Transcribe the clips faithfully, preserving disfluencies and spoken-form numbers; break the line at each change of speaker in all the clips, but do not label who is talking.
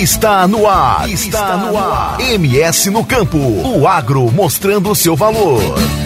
Está no ar, está, está no ar. M S no Campo, o agro mostrando o seu valor.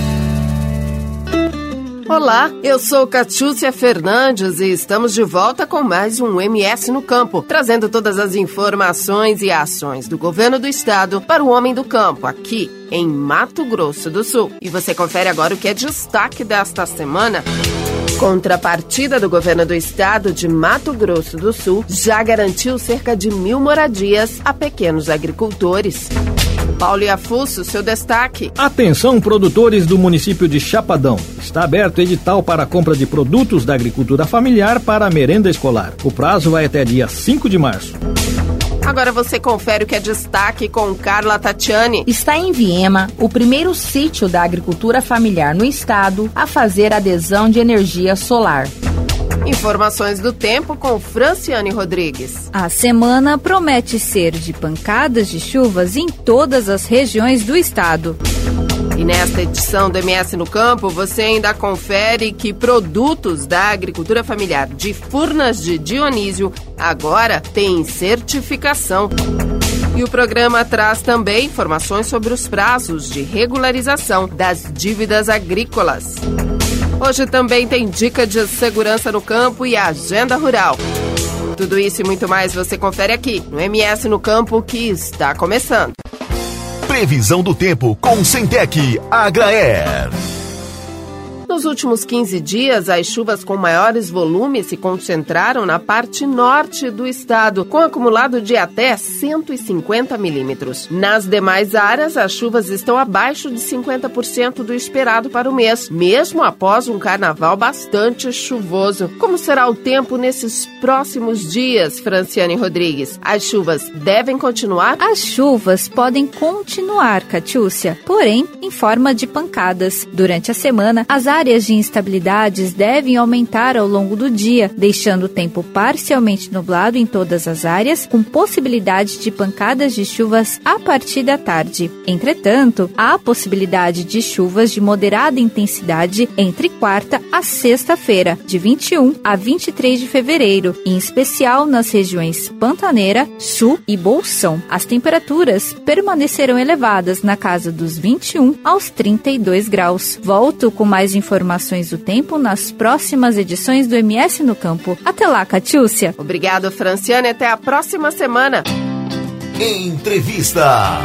Olá, eu sou Catiúcia Fernandes e estamos de volta com mais um M S no Campo, trazendo todas as informações e ações do governo do estado para o homem do campo, aqui em Mato Grosso do Sul. E você confere agora o que é destaque desta semana. Contrapartida do governo do estado de Mato Grosso do Sul já garantiu cerca de mil moradias a pequenos agricultores. Paulo Iafusso, seu destaque.
Atenção, produtores do município de Chapadão. Está aberto edital para a compra de produtos da agricultura familiar para a merenda escolar. O prazo vai até dia cinco de março.
Agora você confere o que é destaque com Carla Tatiani.
Está em Viema o primeiro sítio da agricultura familiar no estado a fazer adesão de energia solar.
Informações do tempo com Franciane Rodrigues.
A semana promete ser de pancadas de chuvas em todas as regiões do estado.
E nesta edição do M S no Campo, você ainda confere que produtos da agricultura familiar de Furnas de Dionísio agora têm certificação. E o programa traz também informações sobre os prazos de regularização das dívidas agrícolas. Hoje também tem dica de segurança no campo e agenda rural. Tudo isso e muito mais você confere aqui no M S no Campo, que está começando.
Previsão do tempo com Centec Agraer.
Nos últimos quinze dias, as chuvas com maiores volumes se concentraram na parte norte do estado, com acumulado de até cento e cinquenta milímetros. Nas demais áreas, as chuvas estão abaixo de cinquenta por cento do esperado para o mês, mesmo após um carnaval bastante chuvoso. Como será o tempo nesses próximos dias, Franciane Rodrigues? As chuvas devem continuar?
As chuvas podem continuar, Catiúcia, porém em forma de pancadas. Durante a semana, as áreas áreas de instabilidades devem aumentar ao longo do dia, deixando o tempo parcialmente nublado em todas as áreas, com possibilidade de pancadas de chuvas a partir da tarde. Entretanto, há possibilidade de chuvas de moderada intensidade entre quarta a sexta-feira, de vinte e um a vinte e três de fevereiro, em especial nas regiões Pantaneira, Sul e Bolsão. As temperaturas permanecerão elevadas na casa dos vinte e um aos trinta e dois graus. Volto com mais informações Informações do tempo nas próximas edições do M S no Campo. Até lá, Catiúcia.
Obrigado, Franciane. Até a próxima semana.
Entrevista.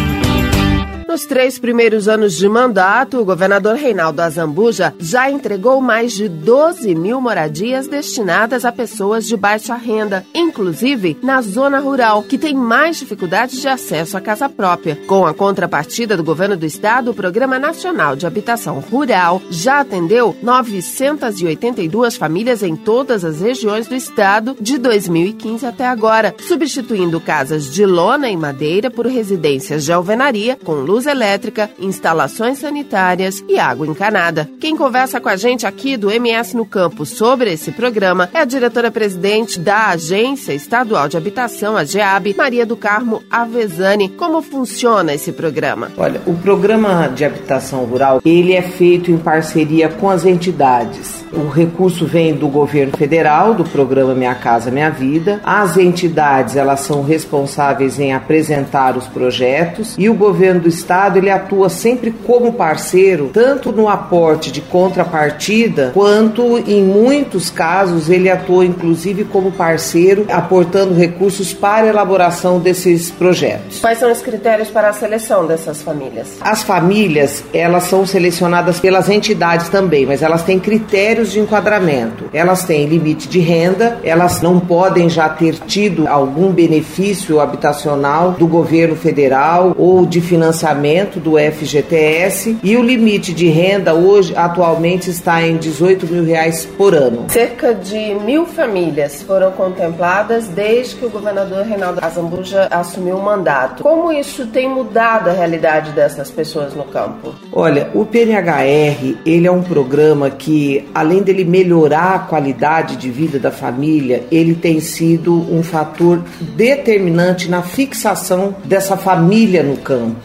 Nos três primeiros anos de mandato, o governador Reinaldo Azambuja já entregou mais de doze mil moradias destinadas a pessoas de baixa renda, inclusive na zona rural, que tem mais dificuldade de acesso à casa própria. Com a contrapartida do governo do estado, o Programa Nacional de Habitação Rural já atendeu novecentas e oitenta e duas famílias em todas as regiões do estado de dois mil e quinze até agora, substituindo casas de lona e madeira por residências de alvenaria com luz elétrica, instalações sanitárias e água encanada. Quem conversa com a gente aqui do M S no Campo sobre esse programa é a diretora-presidente da Agência Estadual de Habitação, a GEAB, Maria do Carmo Avezzani. Como funciona esse programa?
Olha, o programa de habitação rural, ele é feito em parceria com as entidades. O recurso vem do governo federal, do programa Minha Casa Minha Vida. As entidades, elas são responsáveis em apresentar os projetos e o governo do estado Estado, ele atua sempre como parceiro, tanto no aporte de contrapartida, quanto em muitos casos ele atua inclusive como parceiro, aportando recursos para a elaboração desses projetos.
Quais são os critérios para a seleção dessas famílias?
As famílias, elas são selecionadas pelas entidades também, mas elas têm critérios de enquadramento. Elas têm limite de renda, elas não podem já ter tido algum benefício habitacional do governo federal ou de financiamento do F G T S, e o limite de renda hoje atualmente está em dezoito mil reais por ano.
Cerca de mil famílias foram contempladas desde que o governador Reinaldo Azambuja assumiu o mandato. Como isso tem mudado a realidade dessas pessoas no campo?
Olha, o P N H R, ele é um programa que, além dele melhorar a qualidade de vida da família, ele tem sido um fator determinante na fixação dessa família no campo. Atualmente,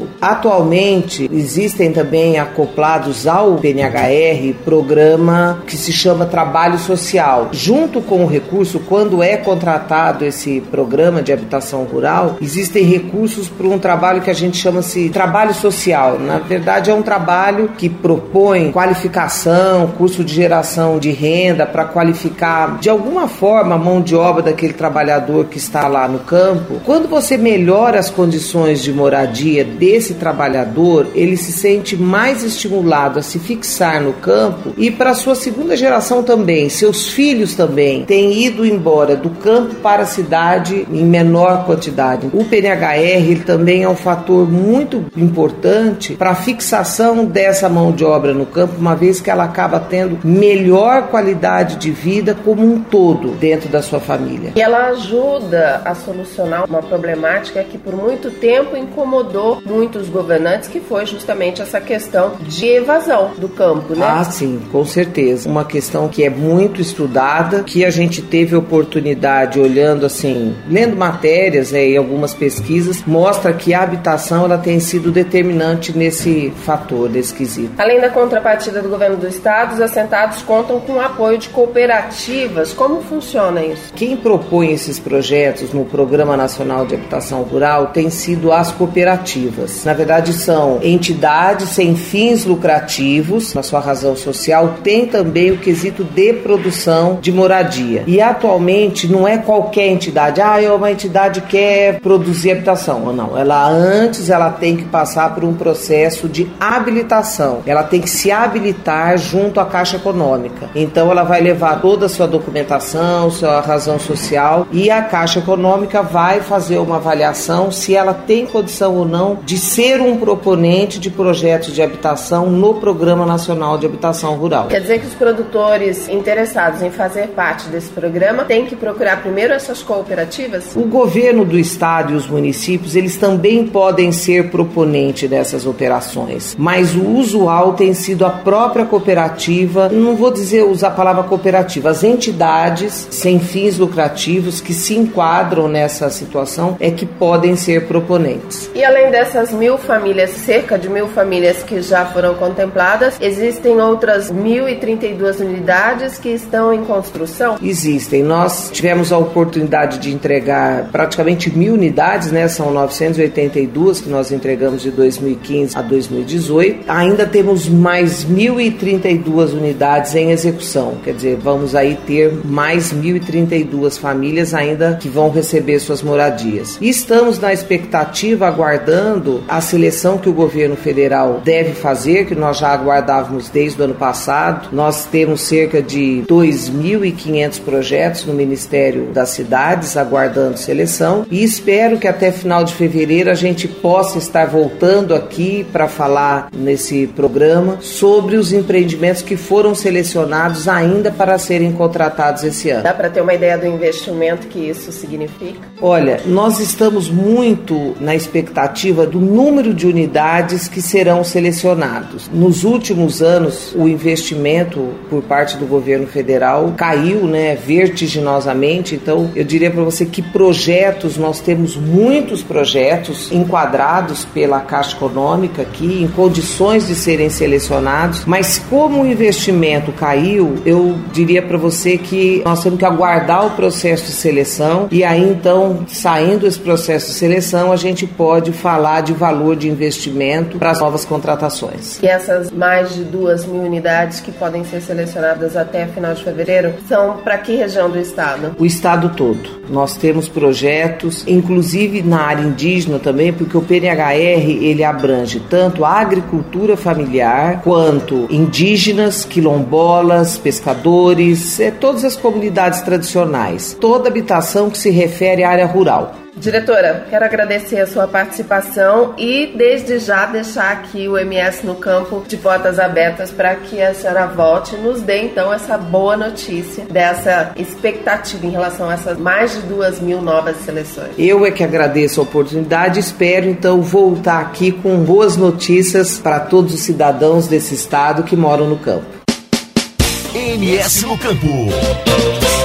Atualmente, existem também acoplados ao P N H R programa que se chama Trabalho Social. Junto com o recurso, quando é contratado esse programa de habitação rural, existem recursos para um trabalho que a gente chama-se trabalho social. Na verdade, é um trabalho que propõe qualificação, curso de geração de renda para qualificar de alguma forma a mão de obra daquele trabalhador que está lá no campo. Quando você melhora as condições de moradia desse trabalhador, ele se sente mais estimulado a se fixar no campo e para a sua segunda geração também, seus filhos também têm ido embora do campo para a cidade em menor quantidade. O P N H R ele também é um fator muito importante para a fixação dessa mão de obra no campo, uma vez que ela acaba tendo melhor qualidade de vida como um todo dentro da sua família.
E ela ajuda a solucionar uma problemática que por muito tempo incomodou muitos governantes, que foi justamente essa questão de evasão do campo, né?
Ah, sim, com certeza. Uma questão que é muito estudada, que a gente teve oportunidade olhando assim, lendo matérias né, e algumas pesquisas, mostra que a habitação ela tem sido determinante nesse fator, nesse quesito.
Além da contrapartida do governo do estado, os assentados contam com o apoio de cooperativas. Como funciona isso?
Quem propõe esses projetos no Programa Nacional de Habitação Rural tem sido as cooperativas. Na verdade, são entidades sem fins lucrativos, na sua razão social, tem também o quesito de produção de moradia. E atualmente não é qualquer entidade, ah, é uma entidade que quer produzir habitação. Ou não, ela antes ela tem que passar por um processo de habilitação. Ela tem que se habilitar junto à Caixa Econômica. Então ela vai levar toda a sua documentação, sua razão social e a Caixa Econômica vai fazer uma avaliação se ela tem condição ou não de ser um proponente de projetos de habitação no Programa Nacional de Habitação Rural.
Quer dizer que os produtores interessados em fazer parte desse programa têm que procurar primeiro essas cooperativas?
O governo do estado e os municípios, eles também podem ser proponente dessas operações, mas o usual tem sido a própria cooperativa, não vou dizer usar a palavra cooperativa, as entidades sem fins lucrativos que se enquadram nessa situação é que podem ser proponentes.
E além dessas mil famílias, cerca de mil famílias que já foram contempladas, existem outras mil e trinta e duas unidades que estão em construção?
Existem. Nós tivemos a oportunidade de entregar praticamente mil unidades, né? São novecentas e oitenta e duas que nós entregamos de dois mil e quinze a dois mil e dezoito. Ainda temos mais mil e trinta e duas unidades em execução. Quer dizer, vamos aí ter mais mil e trinta e duas famílias ainda que vão receber suas moradias. E estamos na expectativa, aguardando a seleção que o governo federal deve fazer, que nós já aguardávamos desde o ano passado. Nós temos cerca de dois mil e quinhentos projetos no Ministério das Cidades aguardando seleção e espero que até final de fevereiro a gente possa estar voltando aqui para falar nesse programa sobre os empreendimentos que foram selecionados ainda para serem contratados esse ano.
Dá para ter uma ideia do investimento que isso significa?
Olha, nós estamos muito na expectativa do número de unidades que serão selecionados. Nos últimos anos, o investimento por parte do governo federal caiu, né, vertiginosamente. Então, eu diria para você que projetos, nós temos muitos projetos enquadrados pela Caixa Econômica aqui, em condições de serem selecionados, mas como o investimento caiu, eu diria para você que nós temos que aguardar o processo de seleção e aí então, saindo esse processo de seleção, a gente pode falar de valor de investimento para as novas contratações.
E essas mais de duas mil unidades que podem ser selecionadas até final de fevereiro são para que região do estado?
O estado todo. Nós temos projetos, inclusive na área indígena também, porque o P N H R ele abrange tanto a agricultura familiar quanto indígenas, quilombolas, pescadores, é, todas as comunidades tradicionais. Toda habitação que se refere à área rural.
Diretora, quero agradecer a sua participação e desde já deixar aqui o M S no Campo de portas abertas para que a senhora volte e nos dê então essa boa notícia dessa expectativa em relação a essas mais de duas mil novas seleções.
Eu é que agradeço a oportunidade e espero então voltar aqui com boas notícias para todos os cidadãos desse estado que moram no campo.
M S no Campo.
Está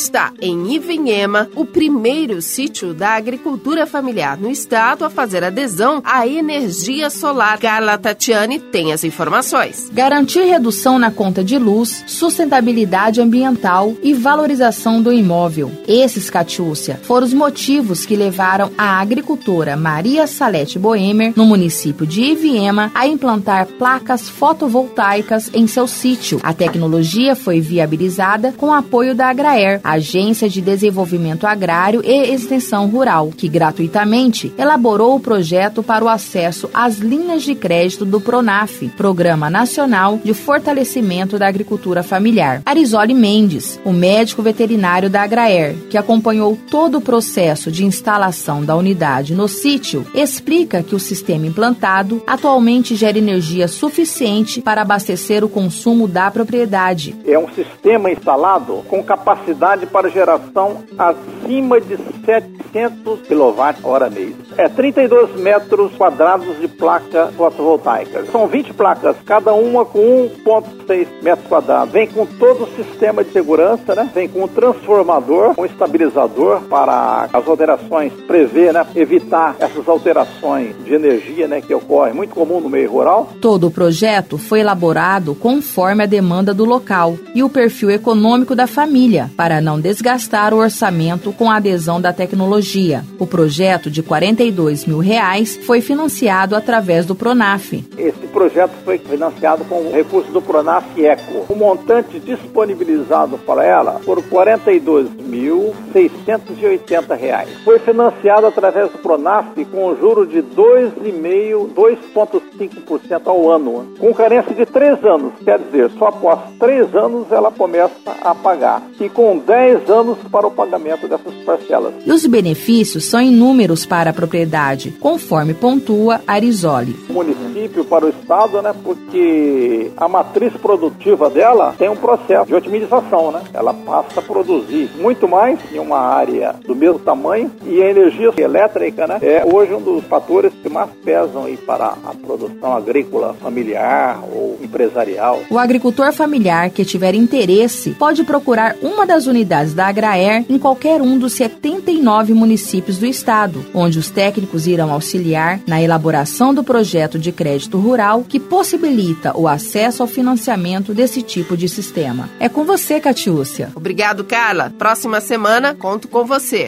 está em Ivinhema, o primeiro sítio da agricultura familiar no estado a fazer adesão à energia solar. Carla Tatiani tem as informações.
Garantir redução na conta de luz, sustentabilidade ambiental e valorização do imóvel. Esses, Catiúcia, foram os motivos que levaram a agricultora Maria Salete Boemer, no município de Ivinhema, a implantar placas fotovoltaicas em seu sítio. A tecnologia foi viabilizada com o apoio da Agraer, Agência de Desenvolvimento Agrário e Extensão Rural, que gratuitamente elaborou o projeto para o acesso às linhas de crédito do PRONAF, Programa Nacional de Fortalecimento da Agricultura Familiar. Arizoli Mendes, o médico veterinário da Agraer, que acompanhou todo o processo de instalação da unidade no sítio, explica que o sistema implantado atualmente gera energia suficiente para abastecer o consumo da propriedade.
É um sistema instalado com capacidade para geração acima de setecentos quilowatt-hora mês. É trinta e dois metros quadrados de placa fotovoltaica. São vinte placas, cada uma com um vírgula seis metros quadrados. Vem com todo o sistema de segurança, né? Vem com um transformador, um estabilizador para as alterações, prever, né? Evitar essas alterações de energia, né? Que ocorrem muito comum no meio rural.
Todo o projeto foi elaborado conforme a demanda do local e o perfil econômico da família, para não desgastar o orçamento com a adesão da tecnologia. O projeto de quarenta e dois mil reais foi financiado através do PRONAF.
Esse projeto foi financiado com o recurso do PRONAF Eco. O montante disponibilizado para ela foram quarenta e dois mil seiscentos e oitenta reais. Foi financiado através do PRONAF com um juro de dois vírgula cinco por cento, dois vírgula cinco por cento ao ano, com carência de três anos. Quer dizer, só após três anos ela começa a pagar. E com dez anos para o pagamento dessas parcelas.
E os benefícios são inúmeros para a propriedade, conforme pontua Arizoli.
O município para o estado, né, porque a matriz produtiva dela tem um processo de otimização, né? Ela passa a produzir muito mais em uma área do mesmo tamanho e a energia elétrica, né, é hoje um dos fatores que mais pesam aí para a produção agrícola familiar ou empresarial.
O agricultor familiar que tiver interesse pode procurar uma das unidades da Agraer em qualquer um dos setenta e nove municípios do estado, onde os técnicos irão auxiliar na elaboração do projeto de crédito rural que possibilita o acesso ao financiamento desse tipo de sistema. É com você, Catiúcia.
Obrigado, Carla. Próxima semana, conto com você.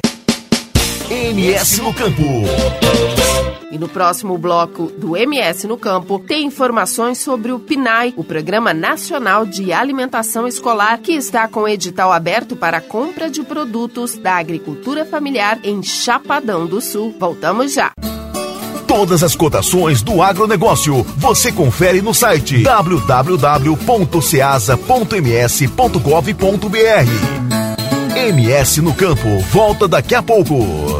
M S no Campo.
E no próximo bloco do M S no Campo, tem informações sobre o PNAE, o Programa Nacional de Alimentação Escolar, que está com edital aberto para a compra de produtos da agricultura familiar em Chapadão do Sul. Voltamos já.
Todas as cotações do agronegócio você confere no site w w w ponto ceasa ponto m s ponto gov ponto b r. M S no Campo volta daqui a pouco.